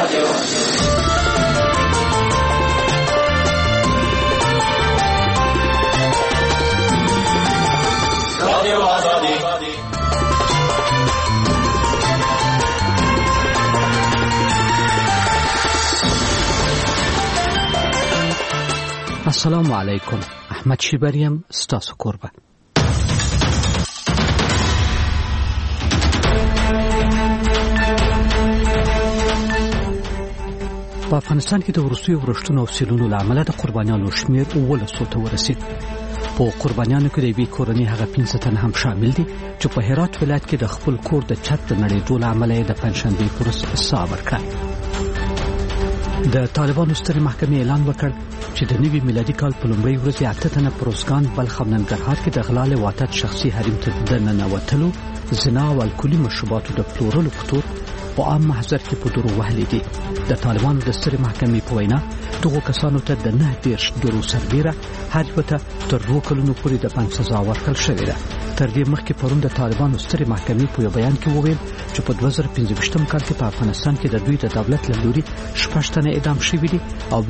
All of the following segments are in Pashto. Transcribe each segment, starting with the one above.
السلام علیکم. احمد شیبریم ستاسو کوربه. په افغانستان کې د وروستیو ورښتونو او سیلونو له امله د قربانیانو شمېر 1200 ته ورسید. په قربانیانو کې د یوې کورنۍ هغه 15 تن هم شامل دي چې په هرات ولایت کې د خپل کور د چت د نړېدو له امله د پنجشنبې په ورځ ساه ورکړه. د طالبانو سترې محکمې اعلان وکړ چې د نوي میلادي کال په لومړۍ ورځ 8 تنه پروزګان بلخ او ننګرهار کې د غلا له واتت شخصي حریم ته د ننوتلو، زنا او الکولي مشروباتو د پلورلو په تور په عام محضر کې په دروغ وهلي دي. د طالبانو د سترې محکمې په وینا دغو کسانو ته د 9 درو سربیره هر یو ته تر 2 کلونو پورې د بند سزا ورکړل شوې ده. تر دې مخکې پرون د طالبانو سترې محکمې په یو بیان کې وویل چې په 2015 کال کې په افغانستان کې د دوی د دولت له لوري 6 تنه اعدام شوي دي او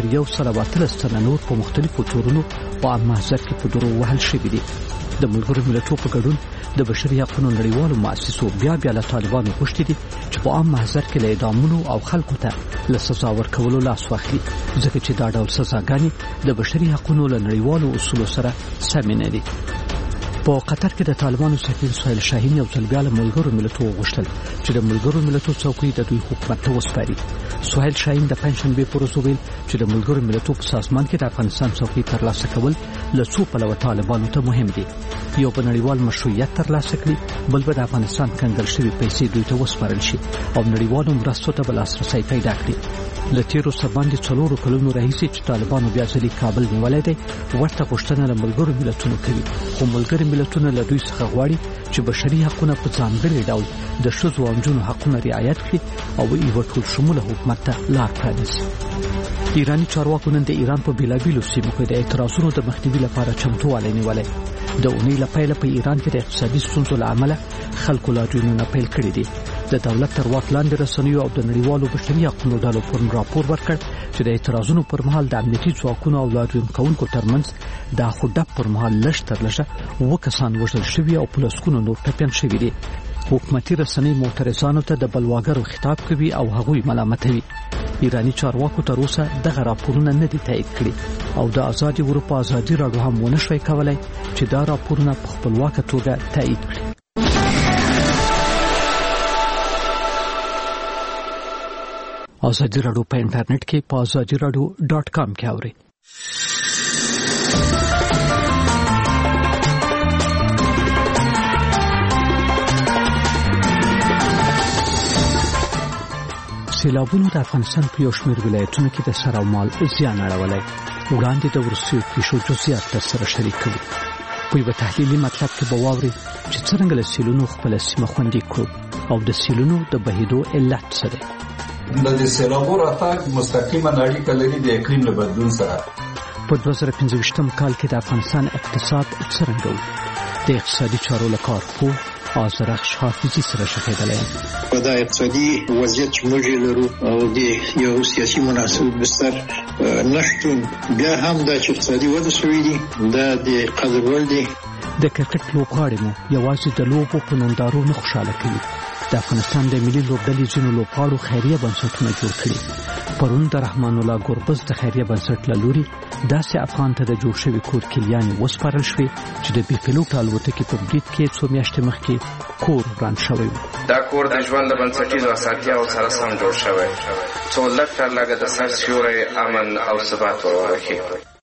1113 تنه نور په مختلفو تورونو په عام محضر کې په دروغ وهل شوي دي. د ملګرو ملتونو په ګډون د بشري حقوقو نړیوالو مؤسسو بیا له طالبانو غوښتي دي چې په عام محضر کې له اعدامونو او خلکو ته له سزا ورکولو لاس واخلي، ځکه چې دا ډول سزاګانې د بشري حقوقو له نړیوالو اصولو سره سمې نه دي. په قطر کې د طالبانو سفیر سهیل شاهین یو ځل بیا له ملګرو ملتونو غوښتل چې د ملګرو ملتونو څوکۍ د دوی حکومت ته وسپاري. سهیل شاهین د پنجشنبې په ورځ وویل چې د ملګرو ملتونو په سازمان کې د افغانستان څوکۍ ترلاسه کول له څو پلوه طالبانو ته مهم دي. یو په نړیوال مشروعیت ترلاسه کړي، بل به د افغانستان کنګل شوي پیسې دوی ته وسپارل شي او نړیوالو مرستو ته به لاسرسی پیدا کړي. له تیرو سرباندې 4 کلونو راهیسې چې طالبانو بیا ځلې کابل نیولی دی، ورته غوښتنه له ملګرو ملتونو کوي، خو ملګري ملتونه له دوی څخه غواړي چې بشري حقونه په ځانګړي ډول د ښځو او نجونو حقونه رعایت کړي او یو ټول شموله حکومت ته لار پرانیسي. ایراني چارواکو نن د ایران په بیلابیلو سیمو کې د اعتراضونو د مخنیوي لپاره چمتووالی نیولی. د اونۍ له پیله په ایران کې د اقتصادي ستونزو له امله خلکو لاریونونه پیل کړي دي. د دولت تر واک لاندې رسنیو او د نړیوالو بشري حقوقو ډلو پرون راپور ورکړ چې د اعتراضونو پر مهال د امنیتي ځواکونو او لاریون کوونکو ترمنځ د خډپ پر مهال لږ تر لږه 2 کسان وژل شوي او په لسګونو نور ټپیان شوي دي. حکومتي رسنۍ معترضانو ته د بلواګرو خطاب کوي او هغوی ملامتوي. ایراني چارواکو تر اوسه دغه راپورونه نه دي تایید کړي او د آزادي اروپا ازادي راډیو هم ونه شوی کولای چې دا راپورونه په خپلواکه توګه تایید کړي. ازادي راډیو په انټرنیټ کې په azadiradio.com کې اورئ. سیلابونو د افغانستان په یو شمېر ولایتونو کې د سر او مال زیان اړولی. وړاندې د وروستیو پیښو جزئیات درسره شریک کوو. په یوه تحلیلي مطلب کې به واورئ چې څرنګه له سیلونو خپله سیمه خوندي کړو او د سیلونو د بهیدو علت څه دی. د سیلابو راتګ مستقیمه اړیکه لري د اقلیم له بدلون سره. په 2015 کال کې د افغانستان اقتصاد څرنګه و؟ د اقتصادي چارو له کارپوه آزرخش حافظي سره شفیدلی. په دا اقتصادي وضعیت چې موږ لرو او د یو سیاسي مناسب بستر نشتون، بیا هم دا چې اقتصادي وده شوې دي دا د قدر وړ دي. د کرکټ لوبغاړي مو یوازې د لوبو په نندارو نه خوشاله کوي. د افغانستان د ملي لوبډلې ځینو لوبغاړو خیریه بنسټونه جوړ کړي. پرون د رحمان الله ګوربز د خیریه بنسټ له لوري داسې افغان ته د جوړ شوي کور کلیانې وسپارل شوې چې د بې پیلوټه الوتکې په برید کې 2 میاشتې مخکې کور وران شوی و. دا کور د ژوند د بنسټیزو اساسیاتو سره سم جوړ شوی، څو لږ تر لږه د سر سیوری امن او ثبات ورورخي.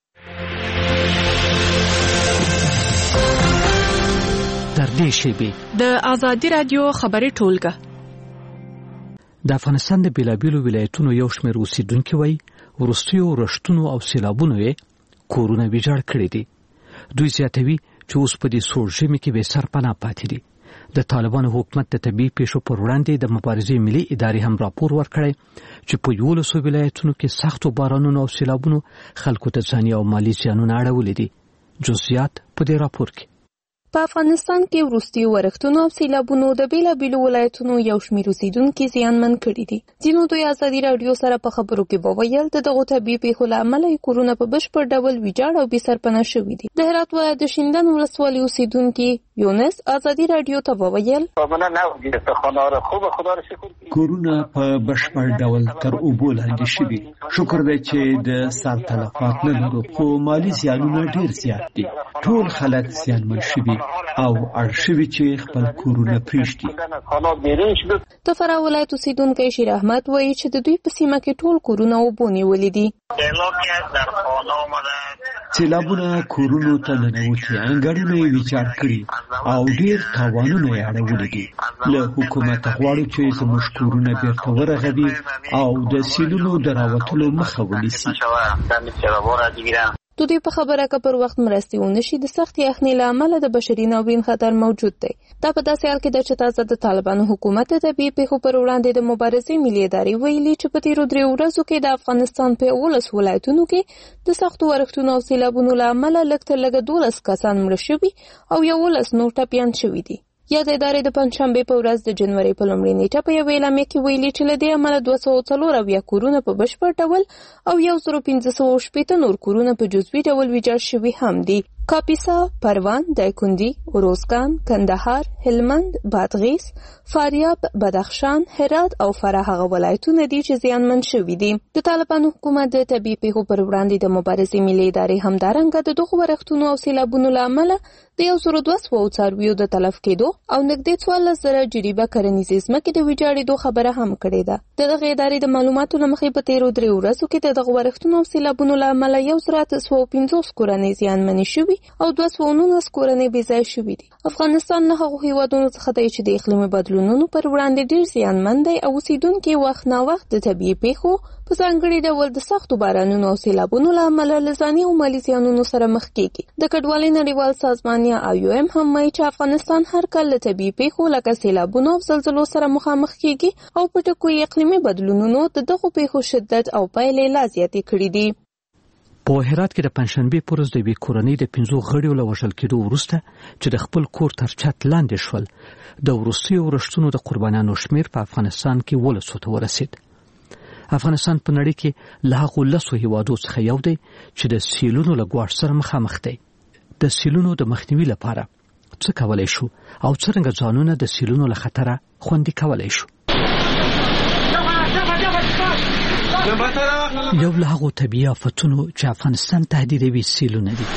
در دې شیبې د ازادي راډیو خبري ټولګه. د افغانستان د بیلابیلو ولایتونو یو شمېر اوسیدونکي وایي وروستیو ورښتونو او سیلابونو یې کورونه ویجاړ کړي دي. دوی زیاتوي چې اوس په دې سوړ ژمي کې بې سرپناه پاتې دي. د طالبانو حکومت د طبیعي پیښو پر وړاندې د مبارزې ملي ادارې هم راپور ورکړی چې په 11 ولایتونو کې سختو بارانونو او سیلابونو خلکو ته ځاني او مالي زیانونه اړولي دي. جزئیات په دې راپور کې. په افغانستان کې وروستي ورښتونه او سیلابونو د بیلابیلو ولایتونو یو شمېر اوسیدونکي زیانمن کړي دي. ځینو دوی ازادي راډیو سره په خبرو کې وویل د دغو طبیعي پیښو له امله یې کورونه په بشپړ ډول ویجاړ او بې سرپناه شوي دي. د هرات ولایت د شینډنډ ولسوالۍ اوسیدونکي یونس ازادي راډیو ته وویل کورونه په بشپړ ډول تر اوبو لاندې شوي. شکر دی چې د سر تلفات نه لرو، خو مالي زیانونه ډېر زیات دي. ټول خلک زیانمن شوي او اړ شوي چې خپل کورونه پرېږدي. د فراه ولایت اوسیدونکی شیر احمد وایي چې د دوی په سیمه کې ټول کورونه اوبو نیولي دي. سیلابونه کورونو ته ننوتي، انګړونه یې ویجاړ کړي او ډېر تاوانونه یې اړولي دي. له حکومته غواړو چې زموږ کورونه بیرته ورغوي او د سیلونو د راوتلو مخه ونیسي. د دوی په خبره که پر وخت مرستې ونه شي، د سختې یخنۍ له امله د بشري ناورین خطر موجود دی. دا په داسې حال کې ده چې تازه د طالبانو حکومت د طبیعي پیښو پر وړاندې د مبارزې ملي ادارې ویلي چې په تیرو 3 ورځو کې د افغانستان په 11 ولایتونو کې د سختو ورښتونو او سیلابونو له امله لږ تر لږه 12 کسان مړه شوي او 11 نور ټپیان شوي دي. یا د ادارې د پنځشنبې په ورځ د جنوري په لومړۍ نیټه په یوه اعلامیه کې ویلي چې له دې امله 204 کورونه په بشپړ ډول او 1580 نور کورونه په جزوي ډول ویجاړ شوي هم دي. کاپیسا، پروان، دایکندي، اروزګان، کندهار، هلمند، بادغیس، فاریاب، بدخشان، هرات او فراه هغه ولایتونه دي چې زیانمن شوي دي. د طالبانو حکومت د طبیعي پیښو پر وړاندې د مبارزې ملي ادارې همدارنګه د دغو ورښتونو او سیلابونو له امله د 1200 څارویو د تلف کېدو او نږدې 14,000 جریبه کرنیزې ځمکې د ویجاړېدو خبره هم کړې ده. د دغې ادارې د معلوماتو له مخې په تیرو 3 ورځو کې د دغو ورښتونو او سیلابونو له امله 1850 کورنۍ زیانمنې شوي او 219 کورنۍ بې ځایه شوي دي. افغانستان له هغو هیوادونو څخه دی چې د اقلیمي بدلونونو پر وړاندې ډېر زیانمن دی او اوسیدونکي وخت ناوخت د طبیعي پیښو په ځانګړي ډول د سختو بارانونو او سیلابونو له امله له ځاني او مالي زیانونو سره مخ کېږي. د کډوالۍ نړیوال سازمان یا IOM هم وایي چې افغانستان هر کال له طبیعي پیښو لکه سیلابونو او زلزلو سره مخامخ کېږي او په ټکو یې اقلیمي بدلونونو د دغو پیښو شدت او پایلې لا زیاتې کړي دي. په هرات کې د پنځشنبې په ورځ د یوې کورنۍ د 5 غړیو له وژل کېدو وروسته چې د خپل کور تر چت لاندې شول، د وروستیو ورښتونو د قربانیانو شمېر په افغانستان کې 1200 ته ورسېد. افغانستان په نړۍ کې له هغو 10 هیوادو څخه یو دی چې د سیلونو له ګواښ سره مخامخ دی. د سیلونو د مخنیوي لپاره څه کولی شو او څرنګه ځانونه د سیلونو له خطره خوندي کولی شو؟ یو له هغو طبیعي آفتونو چې افغانستان تهدیدوي سیلونه دي.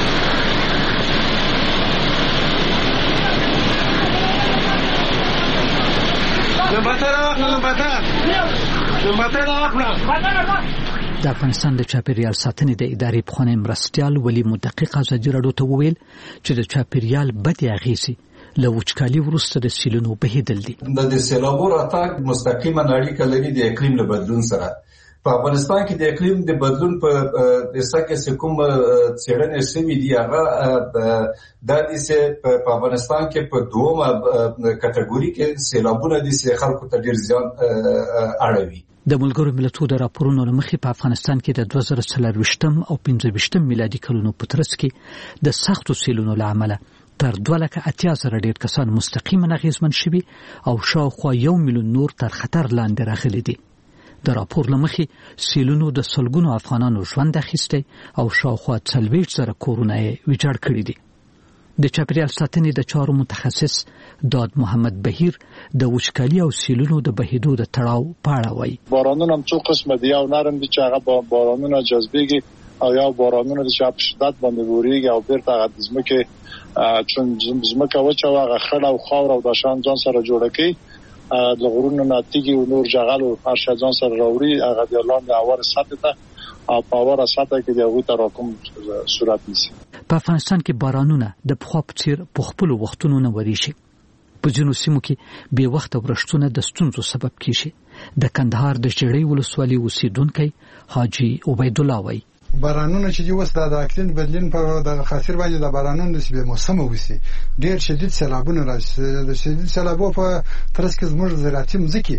د افغانستان د چاپیریال ساتنې د ادارې پخوانی مرستیال ولی مدقق ازادي راډیو ته وویل چې د چاپیریال بدې اغیزې له وچکالي وروسته د سیلونو بهیدل دي. د سیلابو راتګ مستقیما اړیکه لري د اقلیم له بدلون سره. په افغانستان کې د اقلیم د بدلون په دسته کې کوم څېړنې شوې دي هغه د دې په افغانستان کې په دومره کټګوري کې سیلابونه دي چې خلکو ته ډېر زیان اړوي. د ملګرو ملتونو د راپورونو له مخې په افغانستان کې د 2024 او 25 میلادي کلونو په ترڅ کې د سختو سیلونو له امله تر 280,000 ډېر کسان مستقیما اغیزمن شوي او شاوخوا 1 میلیون نور تر خطر لاندې راغلي دي. د راپور له مخې سیلونو د سلګونو افغانانو ژوند اخیستی او شاوخوا 40,000 کورونه یې ویجاړ کړي دي. د چاپیریال ساتنې د چارو متخصص داد محمد بهیر د وچکالي او سیلونو د بهیدو د تړاو په اړه وایي. بارانونه هم څو قسمه دي، یو نرم دي چې هغه بارانونه جذبېږي او یو بارانونه چې په شدت باندې وريږي او بیرته هغه ځمکه چون ځمکه وچه هغه خړ او خاور او د شان ځان سره جوړه کوي، د غرونو ناتیږي او نور جغل او هر شي ځان سره راوړي، هغه د لاندې اور سطح ته او په اور سطح کې د هغه تراکم صورت نیسي. په افغانستان کې بارانونه د پخوا په څیر په خپل وختونو نه وريشي. په ځینو سیمو کې بې وخته ورښتونه د ستونزو سبب کیږي. د کندهار د چړې ولسوالۍ اوسیدونکی حاجی عبید الله وایي. بارانونه چې اوس د اقلیم بدلون په د خاطر باندې د بارانونو نسبت موسم وسی ډیر شدید سیلابونه راځي. د شدید سیلابو په ترڅ کې زموږ زراعتي مځکې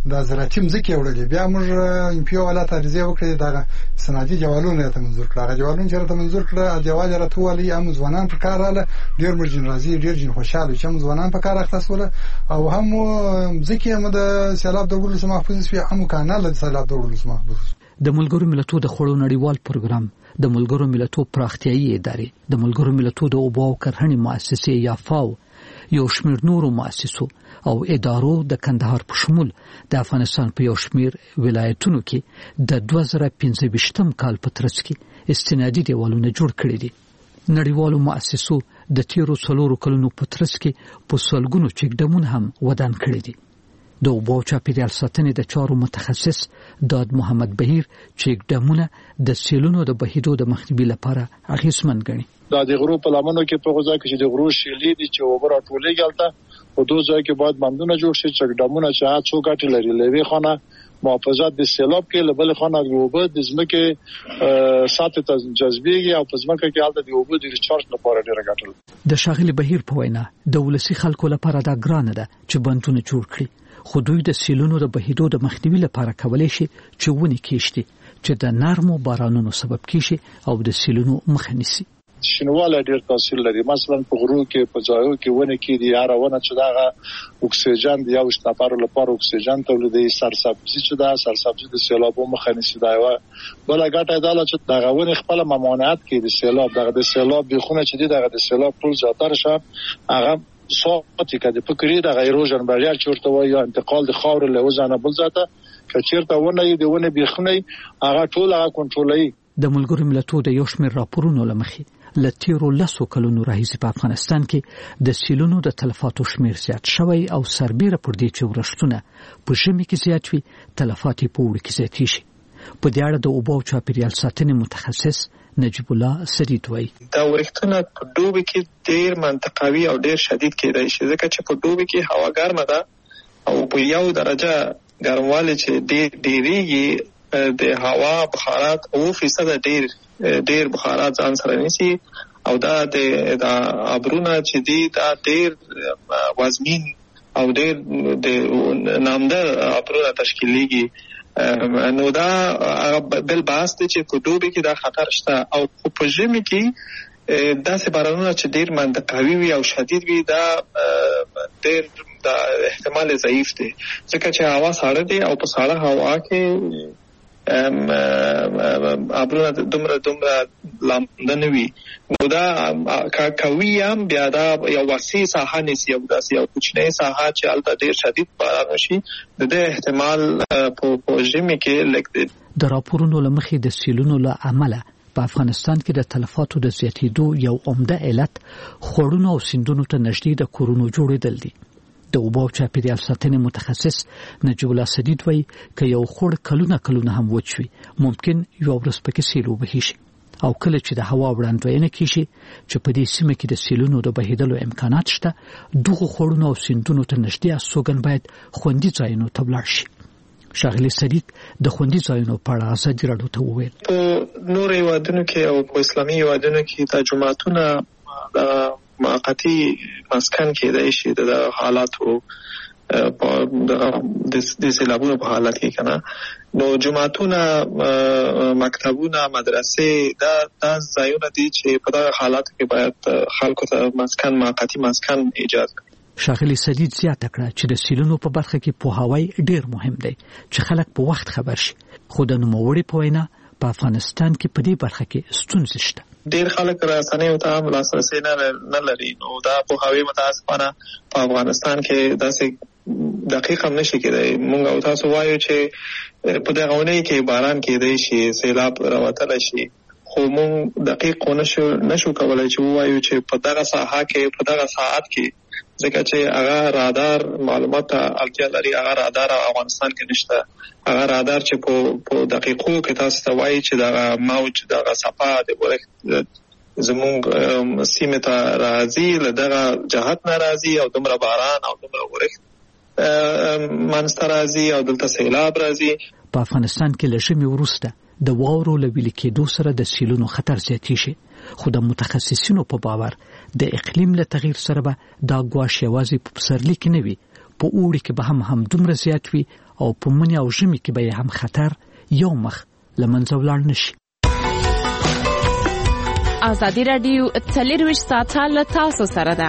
وړلې بیا موږ امپیو ولایت عریضه وکړه د صنعتي دیوالونو ته منظور کړه. هغه دیوالونه چې ته منظور کړه دیوال راتولې هم ځوانان په کار رااله ډیر مرجن راځي ډیر جن خوشاله چې ځوانان په کار اختصوله او هم ځکه هم د سیلاب د وړلو سم محفوظ شي هم کانال د سیلاب د وړلو سم محفوظ. د ملګرو ملتونو د خړو نړیوال پروګرام، د ملګرو ملتونو پراختیایي ادارې، د ملګرو ملتونو د اوبو او کرهڼې مؤسسې یا فاو، یو شمېر نورو مؤسسو او ادارو د کندهار په شمول د افغانستان په یو شمېر ولایتونو کې د 2015 کال په ترڅ کې استنادي دیوالونه جوړ کړي دي. نړیوالو مؤسسو د تیرو 4 کلونو په ترڅ کې په سلګونو چک ډمونه هم ودان کړي دي. د اوبو چاپیریال ساتنې د چارو متخصص داد محمد بهیر چک ډمونه د سیلونو د بهیدو د مخنیوي لپاره اغیزمن ګڼي. دا د غرو په لمنو کې په غوځا کې چې د غرو شیلې دي چې اوبه راټولېږي هلته په دوه ځای کې باید بندونه جوړ شي چک ډمونه چې هغه څو ګټې لري. لوی خانه محافظت د سیلاب کې لبل خانه د اوبه د ځمکې ساتي ته جذبېږي او په ځمکه کې هلته د اوبه د ریچارج لپاره ډېره ګټه لري. د شاغلي بهیر په وینا د ولسی خلکو لپاره دا ګرانه ده چې بندونه جوړ کړي، خو دوی د سیلونو د بهیدو د مخنیوي لپاره کولای شي چې ونې کېشتي چې د نرمو بارانونو سبب کیږي او د سیلونو مخه نیسي. شنواله ډېر تاثیر لري. مثلا په غرو کې په ځایو کې ونه کې دی هرونه چې دا اکسیجن دی او شتافارو لپاره اکسیجن تولیدي سرسبزي چې دا سرسبزي د سیلابو مخه نیسي. دا یو بل ګټه ده چې دا غوونه خپل ممانعت کې د سیلاب د سیلاب بخونه چې دی د سیلاب ټول زیاتره شه هغه صوتي کده فکرې د غیروژن بریار چورته وایي انتقال د خاور له وزنه بل ذاته کچیرته ونه دی ونه بخونه هغه ټول هغه کنټرولوي. د ملګرو ملتونو د یو شمېر راپورونو لمخې لتیرو 10 کلونو راهیسې په افغانستان کې د سیلونو د تلفاتو شمېر زیات شوی او سربېره پر دې چې ورښتونه په ژمي کې زیات وي تلفات په وړو کې زیاتې شي. په دې اړه د اوبو او چاپیریال ساتنې متخصص نجیب الله سدید وایي دا ورښتونه په دوبي کې ډېر منطقوي او ډېر شدید کېدای شي ځکه چې په دوبي کې هوا ګرمه ده او په 1 درجه ګرموالی چې ډېریږي د هوا بخارات 9% ډېر بخارات ځان سره نیسي او دا د ابرونه چې دي دا ډېر وزمین او ډېر د نامدار ابرونه تشکیلېږي. نو دا بل بحث دی چې په دوبي کې دا خطر شته او په ژمي کې داسې بارانونه چې ډېر منطقوي وي او شدید وي دا ډېر دا احتمال ضعیف دی ځکه چې هوا ساړه دی او په ساړه هوا کې ابرونه دومره لامده نه وي. نو دا کوي هم بیا دا یو وسیع ساحه نیسي او داسې یو کوچنۍ ساحه چې هلته ډېر شدید باران وشي د دې احتمال په ژمي کې لږ دی. د راپورونو له مخې د سیلونو له امله په افغانستان کې د تلفاتو د زیاتېدو یو عمده علت خوړونو او سیندونو ته نږدې د کورونو جوړېدل دي. د اوبو او چاپیریال ساتنې متخصص نجیب الله سدید وایي که یو خوړ کلونه هم وچ وي ممکن یو ورځ پکې سیل وبهي شي او کله چې د هوا وړاندوینه کیږي چې په دې سیمه کې د سیلونو د بهیدلو امکانات شته دغه خوړونو او سیندونو ته نږدې استوګن باید خوندي ځایونو ته ولاړ شي. شاغلي صدیق د خوندي ځایونو په اړه ازادي راډیو ته وویل په نور هیوادونو کې او په اسلامي هیوادونو کې د جماعتونو د موقتی مسکن کېدای شي د حالاتو د سیلابونو په حالت کې کنه نو جماعتونه مکتبونه مدرسې دا ځایونه دي چې په دغه حالاتو کې باید خلکو ته موقتی مسکن ایجاد کړي. شاغلي سدید زیاته کړه چې د سیلونو په برخه کې پوهاوی ډېر مهم دی چې خلک په وخت خبر شي خو د نوموړي په وینا په افغانستان کې په دې برخه کې ستونزې شته. ډېر خلک رسنیو ته هم لاسرسی نه لري نو دا پوهاوی متاسفانه په افغانستان کې داسې دقیق هم نشي کېدای. موږ او تاسو وایو چې په دغه ونې کې باران کېدای شي سیلاب راوتلی شي خو موږ دقیق نشو کولای چې ووایو چې په دغه ساحه کې په دغه ساعت کې ځکه چې هغه رادار معلومات اړتیا لري هغه رادار افغانستان کې نشته. هغه رادار چې په دقیقو کې تاسو ته وایي چې دغه موج دغه صفه د ورښت زموږ سیمه ته راځي له دغه جهت نه راځي او دومره باران او دومره ورښت منځته راځي او دلته سیلاب راځي. په افغانستان کې له ژمي وروسته د واورو له ویلې کېدو سره د سیلونو خطر زیاتې شي، خو د متخصصینو په باور د اقلیم له تغییر سره به دا ګواښ یوازې په پسرلي کې نه وي، په اوړي کې به هم دومره زیات وي او په مني او ژمي کې به هم خطر یو مخ له منځه ولاړ نشي. ازادي راډیو 24 ساعته له تاسو سره ده.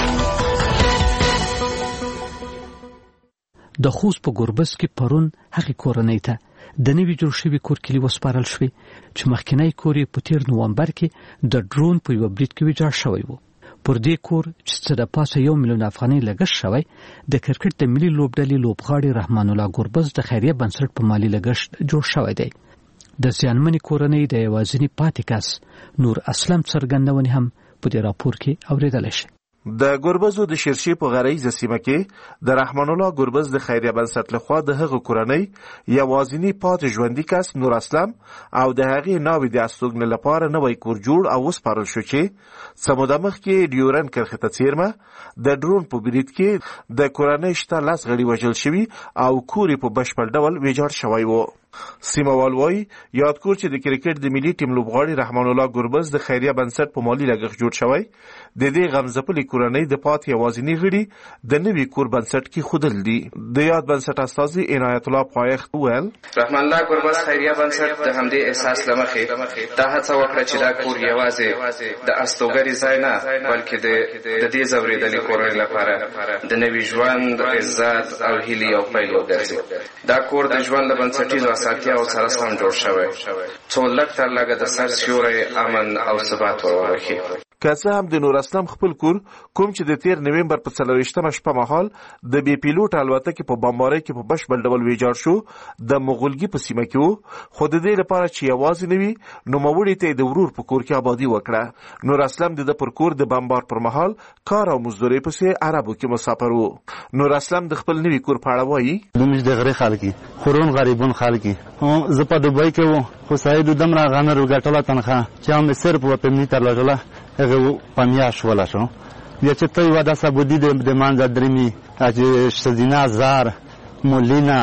د خوست په ګوربز کې پرون هغې کورنۍ ته د نوي جوړ شوي کور کلي وسپارل شوې چې مخکینی کور یې په تیر نومبر کې د ډرون په یوه برید کې ویجاړ شوی و. پر دې کور چې څه د پاسه 1 میلیون افغانۍ لګښت شوی، د کرکټ د ملي لوبډلې لوبغاړي رحمان الله ګوربز د خیریه بنسټ په مالی لګښت جوړ شوی دی. د زیانمنې کورنۍ د یوازینی پاتې کس نور اسلم څرګندونې هم په دې راپور کې اوریدل شي. د ګوربزو د شیرشي په غریزه سیمه کې د رحمان الله ګوربز د خیریه بنسټ لخوا د هغه کورنۍ یوازینی پاتې ژوندۍ کس نور اسلم او د هغې ناوې د استوګنې لپاره نوی کور جوړ او وسپارل شو چې څه موده مخکې ډیورن کرښې ته څیرمه د ډرون په برید کې د کورنۍ شته 10 غړي وژل شوي او کور یې په بشپړ ډول ویجاړ شوی و. سیموال وایي یادکور چې د کرکټ د ملي ټیم لوبغاړي رحمان الله ګوربز د خیریه بنسټ په مالی لګښت جوړ شوی، د دې غمځپلې کورنۍ د پاتې یوازینی غړي د نوي کور بنسټ کې خودل دي. د یاد بنسټ استازي عنایت الله پایخت وویل رحمان الله ګوربز خیریه بنسټ د همدې احساس له مخې دا هڅه وکړه چې دا کور یوازې د استوګنې ځای نه بلکې د دې ځورېدلې کورنۍ لپاره د نوي ژوند، عزت او هیلې یو پیل وګرځي. دا کور د ژوند له بنسټیزو اساسیاتو سره سم جوړ شوی څو لږ تر لږه د سر سیوری امن او ثبات ورورخي. که څه هم د نور اسلم خپل کور کوم چې د 13 نومبر په 24مه شپه مهال د بي پیلوټ الوتکې په بمبارۍ کې په بشپړ ډول ویجاړ شو د مغولګي په سیمه کې وو، خو د دې لپاره چې یوازې نه وي نوموړي ته د ورور په کور کې آبادي وکړه. نور اسلم د پر کور د بمبار پر مهال کار او مزدوري پسې عربو کې مسافر وو. نور اسلم د خپل نوي کور په اړه وایي دومره د غری خلک خورون غریبون خلک زه په دوبۍ کې وم، خو سعید دمره غنر وګټله تنخواه چې هم صرف په پمنی تر لګله هغه پمیاش ولا شو بیا چې ته ودا سبودی د منځ درمي چې شزینا زار مولینا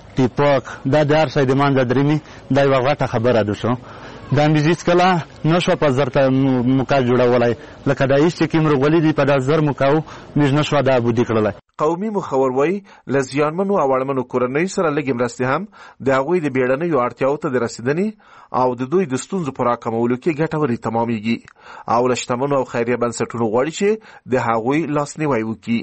ټیپک دا دار شای د منځ درمي دا یو غټه خبره ده. شو دا مزیس کلا نشو په زرته مکا جوړولای لکه دا هیڅ کې مرغولې دی په 1000 مکاو مش نشو دا بودی کړلای. قومي مخور وای لزیانمنو او اړمنو کورنۍ سره لګم راستي هم د هغوی د بیړنۍ اړتیاو ته د رسیدنې او د دوی د ستونزو پر راکمولو کې ګټوري تمامېږي او لشتمنو او خیریه بنسټونو غواړي چې د هغوی لاسنیوي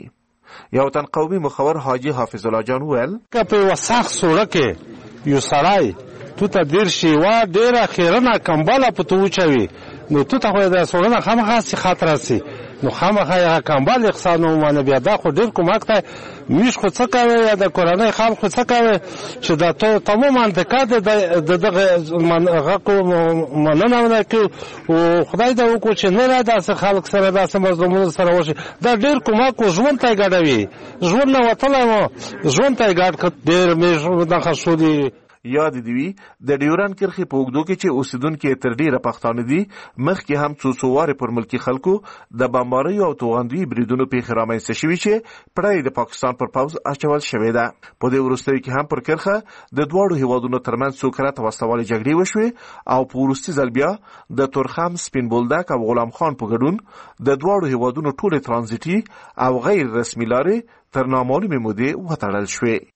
وکړي. یو تن قومي مخور حاجی حافظ الله جان ویل په وساخ سوړه کې یو سړی تو ته دیر شي وا ډیره خیرنه کمباله په تو چوي نو تو ته خو دا سوړه خامخا سي خاطر سي نو خامخا یا کمبال اقسانو باندې بیا دا خو ډیر کومک ته میش خو څه کوي یا د کورنۍ خلک خو څه کوي چې دا ته تماما د کاده د دغه منغه کو مننه نه کوي او خدای دا وکړي چې نه را داسې خلک سره داسې مظلومانو سره وشي دا ډیر کومک کو ژوند ته ګډوي ژوند نه وتلای مو ژوند ته ګډ کړ ډیر مې د خښودي. یاد دی د ډیورن کرخي په وګدو کې چې اوسیدونکو تر ډیره پښتانه دي مخکې هم څوڅواره پر ملکی خلکو د بمبارۍ او توغندي بریدونو په خرامه شوي چې پړای د پاکستان پر پاوز اچول شوې ده. په دې وروستۍ کې هم پر کرخه د دواړو هیوادونو ترمنځ څوکرات واستوالي جګړې وشوې او په وروستي ځل بیا د تورخم سپین بولدک او غلام خان په ګډون د دواړو هیوادونو ټول ترانزیتي او غیر رسمي لارې تر نامعلومې مودې وتړل شوې.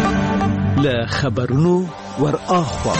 له خبرونو ور اخوا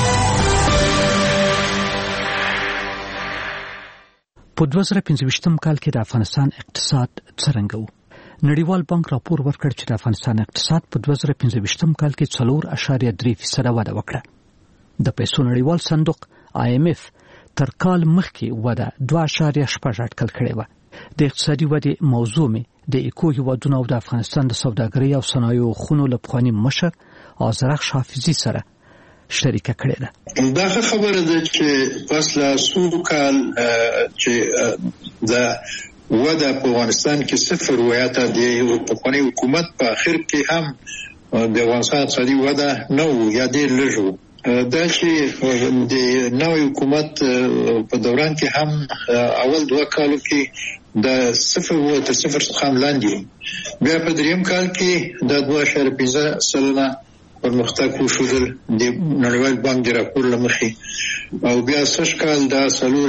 په 2015 کال کې د افغانستان اقتصاد څرنګه و؟ نړیوال بانک راپور ورکړ چې د افغانستان اقتصاد په 2015 کال کې 4.3% وده وکړه. د پیسو نړیوال صندوق IMF تر کال مخکې وده 2.8% اټکل کړې و. د اقتصادي ودې موضوع مې د اکو هیوادونو او د افغانستان د سوداګرۍ او صنایعو خونو له پخواني مشر آزرخ حافظي سره شریکه کړې ده. دا خبره ده چې پس له 100 کال چې د وده په افغانستان کې صفر ویاته د پخواني حکومت په اخر کې هم د افغانستان اقتصادي وده نه و یا ډېر لږ و. دا چې د نوې حکومت په دوران کې هم اول 2 کالو کې د صفر و تر صفر څخه لاندې بیا په دریم کال کې د 2.5% پرمختګ وشول د نړیوال بانک د راپور لمخې او بیا سږ کال دا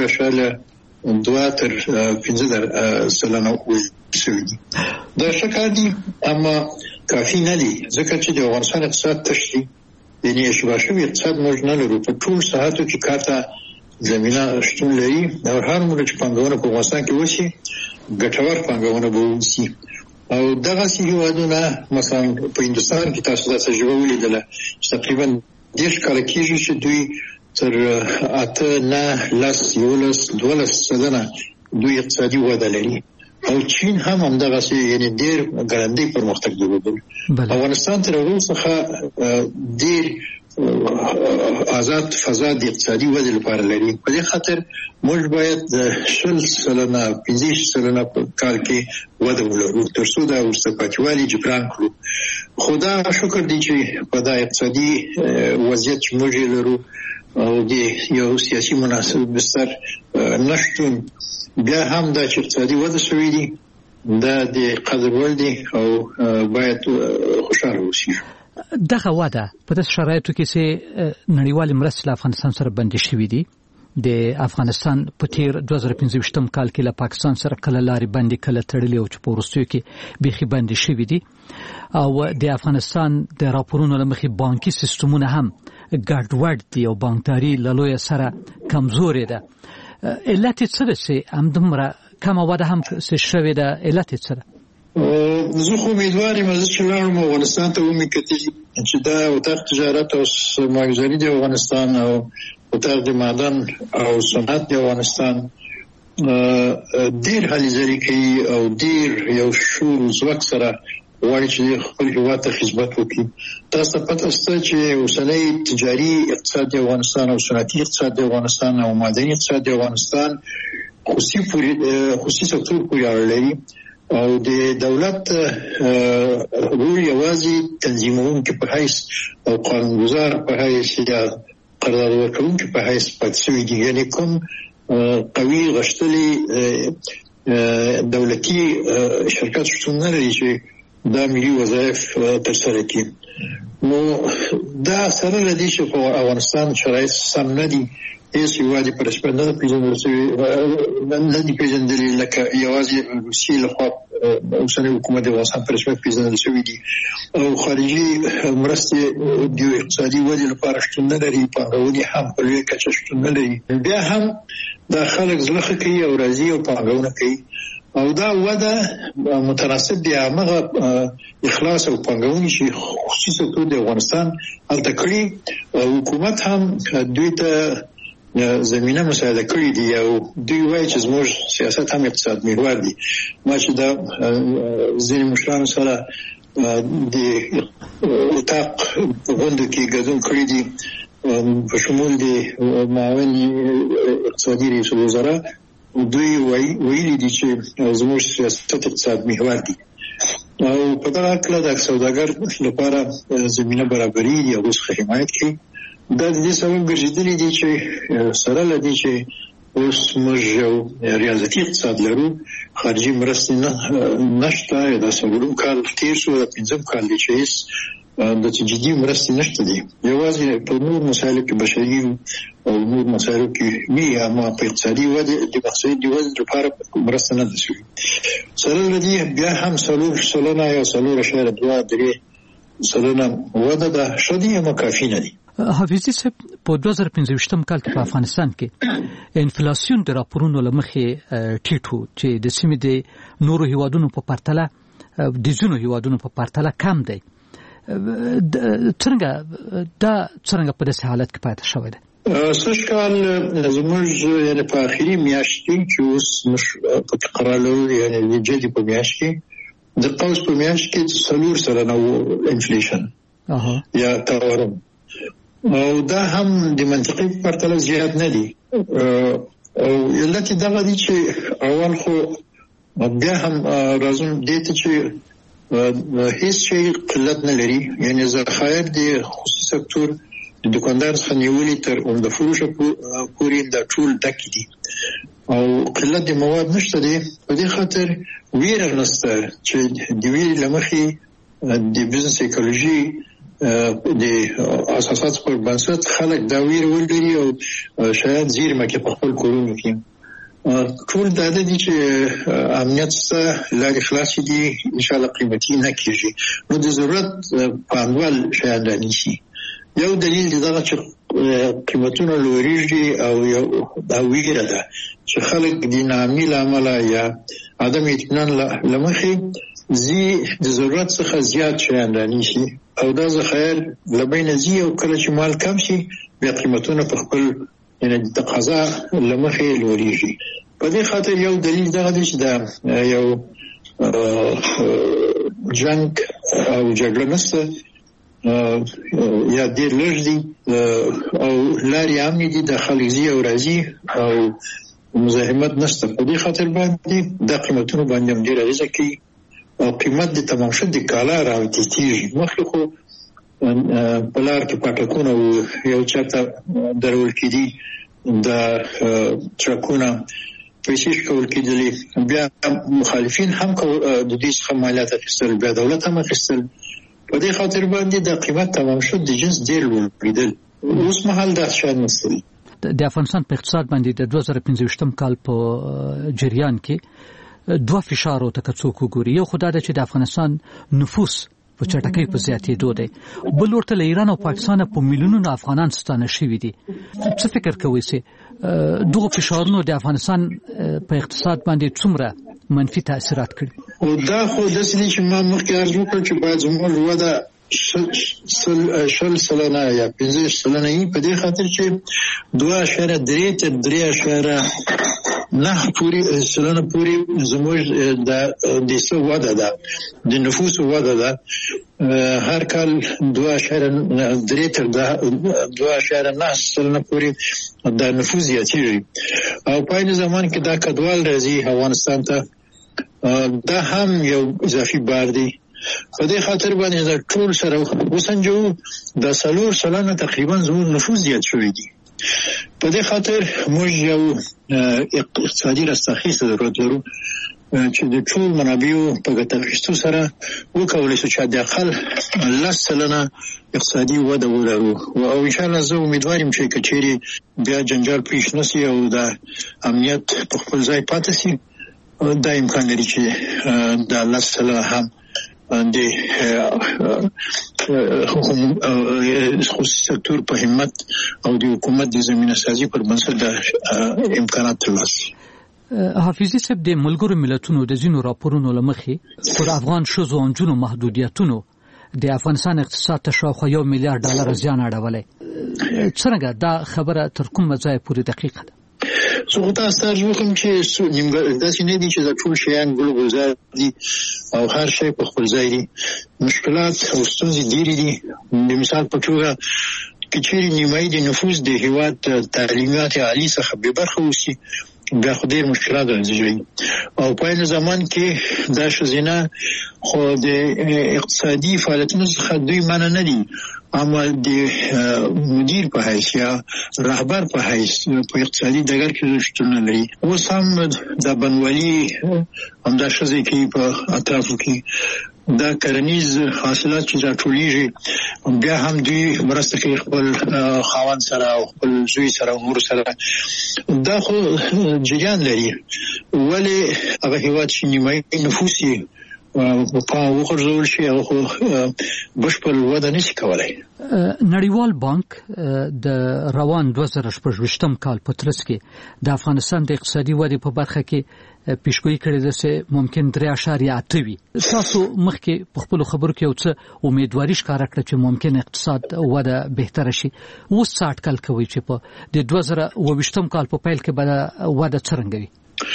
4.2 تر 15 سلنه وشوي دي. دا ښه کار دي اما کافي نه دي ځکه چې د افغانستان اقتصاد تش دی، یعنې اشباه شوي اقتصاد موږ نه لرو. په ټول ساحاتو کې کار ته زمینه شتون لري او هر ملک چې پانګونه په افغانستان کې وشي ګټور پانګونه به وشي. او دغسې هېوادونه مثلا په هندوستان کې تاسو دا تجربه ولیدله چې تقریبا 10 کاله کېږي چې دوی تر 8 9 10 11 12 سلنه دوی اقتصادي وده لري او چین هم همدغسې یعنې ډېر ګړندی پرمختګ درلودل. افغانستان تر هغو څخه ډېر آزاد فضا د اقتصادي ودې لپاره لري. په دې خاطر موږ باید 20 سلنه 15 سلنه په کال کې وده ولرو تر څو دا وروسته پاتېوالي جبران کړو. خو دا شکر دی چې په دا اقتصادي وضعیت چې موږ یې لرو او د یو سیاسي مناسب بستر نشتون بیا هم دا چې اقتصادي وده شوې دي دا د قدر وړ دي او باید خوشحاله اوسو. دغه وده په داسې شرایطو کې چې نړیوالې مرستې له افغانستان سره بندې شوې دي. د افغانستان په تیر 2015 کال کې له پاکستان سره کله لارې بندې کله تړلې او چې په وروستیو کې بیخي بندې شوې دي او د افغانستان د راپورونو له مخې بانکي سیستمونه هم ګډوډ دي او بانکداري له لویه سره کمزورې ده. علت یې څه ده چې همدومره کمه وده هم شوې ده؟ علت یې څه ده؟ زه خو امیدوار یم چې لاړم افغانستان ته ومې کتلي چې دا اتاق تجارت او سرمایه‌ګذاري د افغانستان او اتاق د معدن او صنعت د افغانستان ډېر هلې ځلې کوي او ډېر یو شور و ځواک سره غواړي چې خپل هېواد ته خدمت وکړي. تاسو ته پته شته چې اوسنی تجاري اقتصاد د افغانستان او صنعتي اقتصاد د افغانستان او معدني اقتصاد د افغانستان خصوصي سکتور پورې اړه لري او د دولت رول یوازې تنظیمونکي په حیث او قانونګذار په حیث یا قرارداد ورکوونکي په حیث پاتې شوي دي. یعنې کوم قوي غښتلي دولتي شرکت شتون نه لري چې دا ملي وظایف ترسره کړي. نو دا سره له دې چې په افغانستان شرایط سم نه دي هیڅ هېواد یې په رسمیت نه دي پېژندلي لکه یوازې روسیې لخوا اوسنی حکومت د افغانستان په رسمیت پېژندل شوي دي او خارجي مرستې د اقتصادي ودې لپاره شتون نه لري. پانګونې هم په لویه کچه شتون نه لري. بیا هم دا خلک زړه ښه کوي او راځي او پانګونه کوي او دا وده متناسب دی هغه اخلاص او پانګونې چې خصوصي سکتور د افغانستان هلته کړي. حکومت هم دوی ته زمینه مساعده کړې دي او دوی وایي چې زموږ سیاست هم اقتصاد محور دی. ما چې دا ځینې مشرانو سره د اتاق غونډو کې ګډون کړی دي په شمول د معاون اقتصادي رئیس الوزرا دوی ویلي دي چې زموږ سیاست اقتصاد محور دی او په دغه کله د سوداګر لپاره زمینه برابري دي او څخه حمایت کوي. دا د دې سبب ګرځېدلي دي چې سره له دې چې اوس موږ یو ریاضتي اقتصاد لرو خارجي مرستې نشته. دا څلورم کال تېر شو دا 5م کال دی چې هېڅ د جدي مرستې نشته دي. یوازې په نور مسایلو کې بشري او نور مسایلو کې وي اما په اقتصادي ودې د اقتصادي ودې لپاره مرسته نه ده شوې. سره له دې بیا هم 4 سلنه یا 4.2 سلنه وده ده ښه دي اما کافي نه دي. حافظي صاحب په 2015 کال کې په افغانستان کې انفلاسیون د راپورونو له مخې ټیټ و چې د سیمې د نورو هیوادونو په پرتله د ځینو هیوادونو په پرتله کم دی. څنګه په داسې حالت کې پاتې شوی دی؟ سږ کال زموږ یعنې په آخري میاشت کې چې اوس موږ په قرار لرو یعنې د جدي په میاشت کې د قوس په میاشت کې 4 سلنه انفلیشن یا تورم او دا هم د منطقي پرتله زیات نه دي او علت دغه دي چې اول خو بیا هم راځم دې ته چې هیڅ شی قلت نه لري. یعنې ذخایر د خصوصي سکتور د دکاندار څخه نیولې تر عمده فروشه پورې دا ټول ډک دي او قلت د مواد نشته دی. په دې خاطر ویره نشته چې د ویرې له مخې د بزنس سایکولوژي د اساسات پر بنسټ خلک دا ویر ولري او شاید زیرمه کې په خپل کورونو کې ټول دا د دې چې امنیت څخه لارې خلاص دي ان شاء الله قیمتي نه کیږي نو د ضرورت په انوال شاید نشي یو دلیل دی دا چې قیمتونه لوړیږي او یو دا ویره ده چې خلک د ناامنۍ له امله یا عدم اطمینان له مخې زی د ضرورت څخه زیات شیان رانیشي او دا ذخایر له بینه زی او کله چې مال کم شي بیا قیمتونه په خپل یعنی د تقاضا له مخې لوړیږي په دې خاطر یو دلیل دا دی چې دا یو جنگ او جګړه نشته یا ډېر لږ دي او لارې امنې دي د خلک زی او راځي او مزاحمت نشته په دې خاطر باندې د قیمتونو باندې هم ډېر اغېزه کوي او قیمت د تمام شد د کالا راوتیږي مخکې خو په لار کې پټکونه یو چاته درول کېدي د ټرکونه پیسې کول کېدلې بیا مخالفین هم د دې څخه مالیات اخیستل بیا دولت هم اخیستل په دې خاطر باندې د قیمت تمام شد د جنس ډېر لوړېدل اوس مهال دا شاید نشي د افغانستان په اقتصاد باندې د 2015 کال په جریان کې دوه فشارو ته څوک وګوري یو خدای چې د افغانستان نفوس په چټکۍ په زیاتېدو دی بل ورته له ایران او پاکستان په میلیونونو افغانان ستانه شوي دي څه فکر کوئ چې دغه فشارونو د افغانستان په اقتصاد باندې څومره منفي تاثیرات کړي او دا خو د سړي چې ما مخکې عرض وکړ چې باید زموږ وده شل سلنه یا 15 سلنه یې په دې خاطر چې 2.3 تر 3.9 پوری سلنه پوری زموږ د څه وده ده د نفوس وده ده هر کال 2.3 تر 2.9 سلنه پوری د نفوس زیاتېږي او په دې زمان کې دا کډوال راځي افغانستان ته دا هم یو اضافي بار دی په دې خاطر باندې دا ټول سره وسنجو د 4 سلنه تقریبا زموږ نفوس زیات شوی دی په دې خاطر موږ یو اقتصادي رستاخیز ضرورت لرو چې د ټول منابعو په ګټه اخیستو سره وکولای شو چې د اقل 10 سلنه اقتصادي وده ولرو او ان شاء الله زه امیدوارم چې کچېری بیا جنجال پیښ نشي او د امنیت په خپل ځای پاتې شي دا امکان لري چې د 10 سلنه هم د خصوصي سکتور په همت او د حکومت د زمینه سازي پر بنسټ د امکانات ترلاسه حافظي صاحب د ملګرو ملتونو د ځینو راپورونو لمخې پر افغان شوزو انجونو محدودیتونو د افغانستان اقتصاد ته شاوخوا $1 میلیارډ زیان اړولی څنګه دا خبره تر کومه ځایه پورې دقیقه ده زه تاسو ته کوم چې داسې نه دي چې د ټول شیان ګلوبل دي او هر شی په خپل ځای دي مشکلات او ستونزې ډېرې دي د مثال په توګه کچېرې نیمایي د نفوس د هیواد تعلیمات عالی څخه بې برخه اوسي بیا خو ډېر مشکلات راځي او په این زمان کې دا ښځینه خو د اقتصادي فعالیتونو څخه دوی منع نه دي اما د مدیر په حیث یا رهبر په حیث په اقتصادي ډګر کې شتون لري اوس هم د بنوالي همدا ښځې کې په اطرافو کې دا کرنیز حاصلات چې راټولیږي بیا هم دوی مرسته کوي خپل خاوند سره او خپل زوی سره او نور سره دا خو جریان لري ولی هغه هیواد چې نیمایي نفوس یې په وګرځول شي او بشپړ وده نشي کولای نړیوال بانک د روان 2018 کال په ترڅ کې د افغانستان د اقتصادي ودې په برخه کې پیشګویي کړې ده چې ممکن 3.8 وي تاسو مخکې په خپل خبرو کې یو څه امیدواري ښکاره کړه چې ممکن اقتصاد وده بهتره شي اوس څه اټکل کوي چې په د 2022 کال په پیل کې به وده څرنګه وي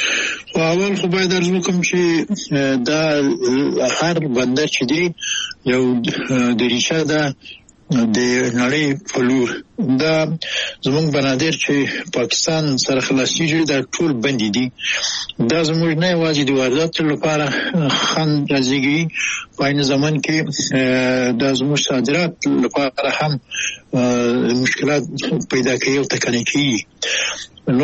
اول خو باید ارزو کوم چې دا هر بندر چې دی یو دریچه ده د نړۍ په لور دا زموږ بنادر چې پاکستان سره خلاصيږي دا ټول بندي دي دا زموږ نه یوازې د وارداتو لپاره خنډ راځي په این زمان کې دا زموږ صادرات لپاره هم مشکلات پیدا کوي او تکنیکی نو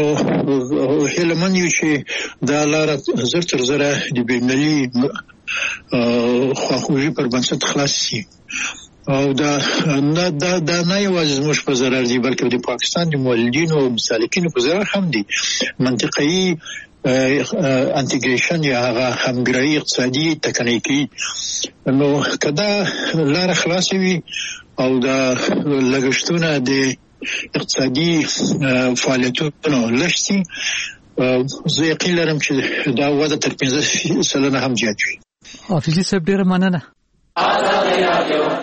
هلمن یو چې دا لار زر تر زره د بینالي خواخوږي پر بنسټ خلاص شي او دا نه یوازې زموږ په ضرر دي بلکې د پاکستان د مولدینو او مسالکینو په ضرر هم دي. منطقي انټیګریشن یا هغه همګرایي اقتصادي تکنیکی نو کدا لار خلاصوي او دا لګښتونه د اقتصادي فعالیتونو لشتي زه یقین لرم چې دا وده تر 15% هم زیات وي. حافظي صاحب ډیره مننه.